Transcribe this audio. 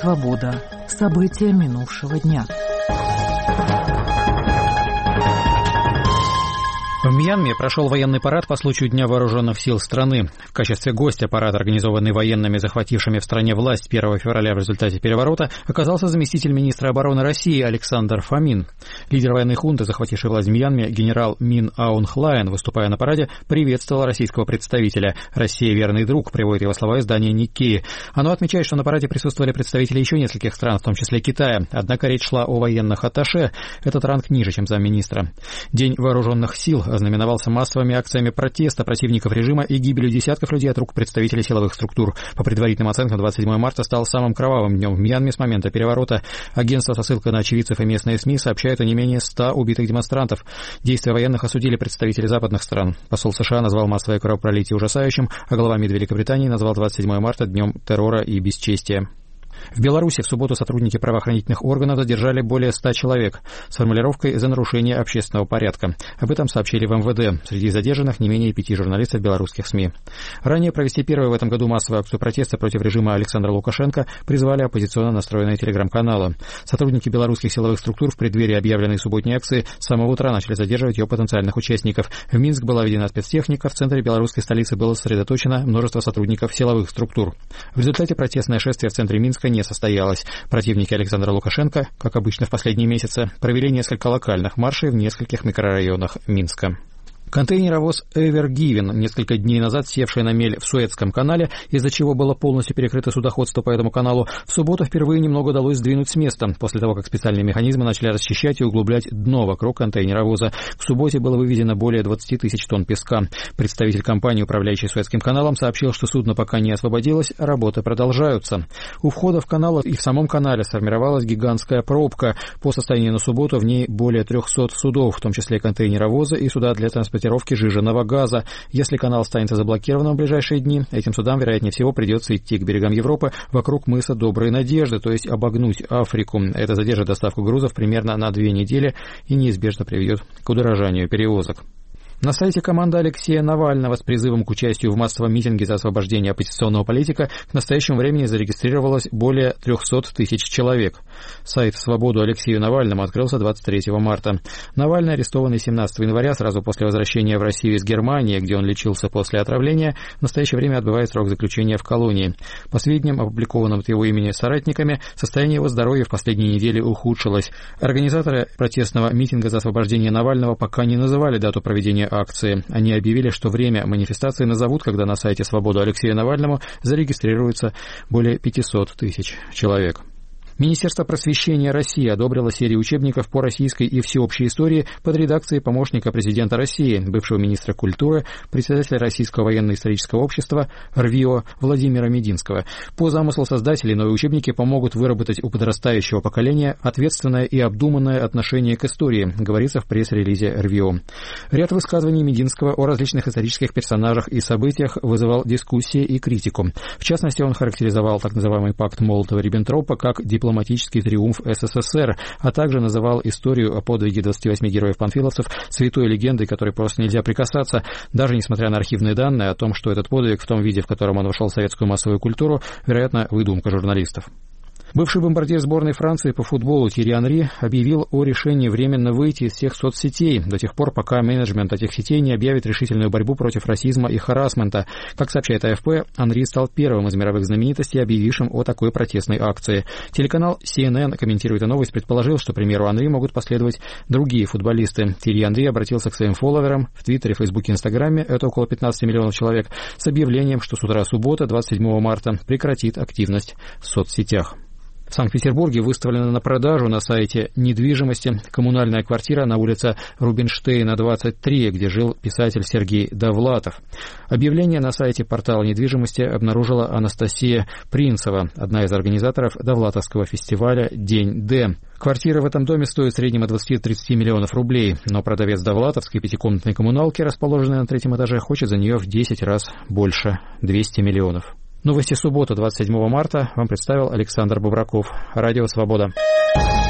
«Свобода». События минувшего дня. В Мьянме прошел военный парад по случаю Дня вооруженных сил страны. В качестве гостя парад, организованный военными, захватившими в стране власть 1 февраля в результате переворота, оказался заместитель министра обороны России Александр Фомин. Лидер военной хунты, захвативший власть в Мьянме, генерал Мин Аун Хлайн, выступая на параде, приветствовал российского представителя. «Россия — верный друг», приводит его слова издание Никкей. Оно отмечает, что на параде присутствовали представители еще нескольких стран, в том числе Китая. Однако речь шла о военных атташе. Этот ранг ниже, чем замминистра. День вооруженных сил ознаменовался массовыми акциями протеста противников режима и гибелью десятков людей от рук представителей силовых структур. По предварительным оценкам, 27 марта стал самым кровавым днем в Мьянме с момента переворота. Агентство со ссылкой на очевидцев и местные СМИ сообщают о не менее 100 убитых демонстрантов. Действия военных осудили представители западных стран. Посол США назвал массовое кровопролитие ужасающим, а глава МИД Великобритании назвал 27 марта днем террора и бесчестия. В Беларуси в субботу сотрудники правоохранительных органов задержали более 100 человек с формулировкой «за нарушение общественного порядка». Об этом сообщили в МВД. Среди задержанных не менее 5 журналистов белорусских СМИ. Ранее провести первую в этом году массовую акцию протеста против режима Александра Лукашенко призвали оппозиционно настроенные телеграм-каналы. Сотрудники белорусских силовых структур в преддверии объявленной субботней акции с самого утра начали задерживать ее потенциальных участников. В Минск была введена спецтехника, в центре белорусской столицы было сосредоточено множество сотрудников силовых структур. В результате протестное шествие в центре Минска не состоялось. Противники Александра Лукашенко, как обычно в последние месяцы, провели несколько локальных маршей в нескольких микрорайонах Минска. Контейнеровоз Ever Given, несколько дней назад севший на мель в Суэцком канале, из-за чего было полностью перекрыто судоходство по этому каналу, в субботу впервые немного удалось сдвинуть с места, после того, как специальные механизмы начали расчищать и углублять дно вокруг контейнеровоза. К субботе было вывезено более 20 тысяч тонн песка. Представитель компании, управляющей Суэцким каналом, сообщил, что судно пока не освободилось, работы продолжаются. У входа в канал и в самом канале сформировалась гигантская пробка. По состоянию на субботу в ней более 300 судов, в том числе контейнеровозы и суда для транспортировки жиженного газа. Если канал останется заблокированным в ближайшие дни, этим судам, вероятнее всего, придется идти к берегам Европы вокруг мыса Доброй Надежды, то есть обогнуть Африку. Это задержит доставку грузов примерно на 2 недели и неизбежно приведет к удорожанию перевозок. На сайте команды Алексея Навального с призывом к участию в массовом митинге за освобождение оппозиционного политика к настоящему времени зарегистрировалось более 300 тысяч человек. Сайт «Свободу Алексею Навальному» открылся 23 марта. Навальный, арестованный 17 января, сразу после возвращения в Россию из Германии, где он лечился после отравления, в настоящее время отбывает срок заключения в колонии. По сведениям, опубликованным от его имени соратниками, состояние его здоровья в последние недели ухудшилось. Организаторы протестного митинга за освобождение Навального пока не называли дату проведения акции. Они объявили, что время манифестации назовут, когда на сайте «Свободу Алексею Навальному» зарегистрируется более 500 тысяч человек. Министерство просвещения России одобрило серию учебников по российской и всеобщей истории под редакцией помощника президента России, бывшего министра культуры, председателя Российского военно-исторического общества РВИО Владимира Мединского. По замыслу создателей новые учебники помогут выработать у подрастающего поколения ответственное и обдуманное отношение к истории, говорится в пресс-релизе РВИО. Ряд высказываний Мединского о различных исторических персонажах и событиях вызывал дискуссии и критику. В частности, он характеризовал так называемый пакт Молотова-Риббентропа как дипломатический триумф СССР, а также называл историю о подвиге 28 героев-панфиловцев святой легендой, которой просто нельзя прикасаться, даже несмотря на архивные данные о том, что этот подвиг в том виде, в котором он вошел в советскую массовую культуру, вероятно, выдумка журналистов. Бывший бомбардир сборной Франции по футболу Тьерри Анри объявил о решении временно выйти из всех соцсетей до тех пор, пока менеджмент этих сетей не объявит решительную борьбу против расизма и харассмента. Как сообщает АФП, Анри стал первым из мировых знаменитостей, объявившим о такой протестной акции. Телеканал CNN, комментируя эту новость, предположил, что, к примеру, Анри могут последовать другие футболисты. Тьерри Анри обратился к своим фолловерам в Твиттере, Фейсбуке, Инстаграме, это около 15 миллионов человек, с объявлением, что с утра субботы, 27 марта, прекратит активность в соцсетях. В Санкт-Петербурге выставлена на продажу на сайте недвижимости коммунальная квартира на улице Рубинштейна, 23, где жил писатель Сергей Довлатов. Объявление на сайте портала недвижимости обнаружила Анастасия Принцева, одна из организаторов Довлатовского фестиваля «День Д». Квартира в этом доме стоит в среднем от 20-30 миллионов рублей, но продавец Довлатовской пятикомнатной коммуналки, расположенной на 3-м этаже, хочет за нее в 10 раз больше – 200 миллионов. Новости субботы, 27 марта, вам представил Александр Бобраков. Радио «Свобода».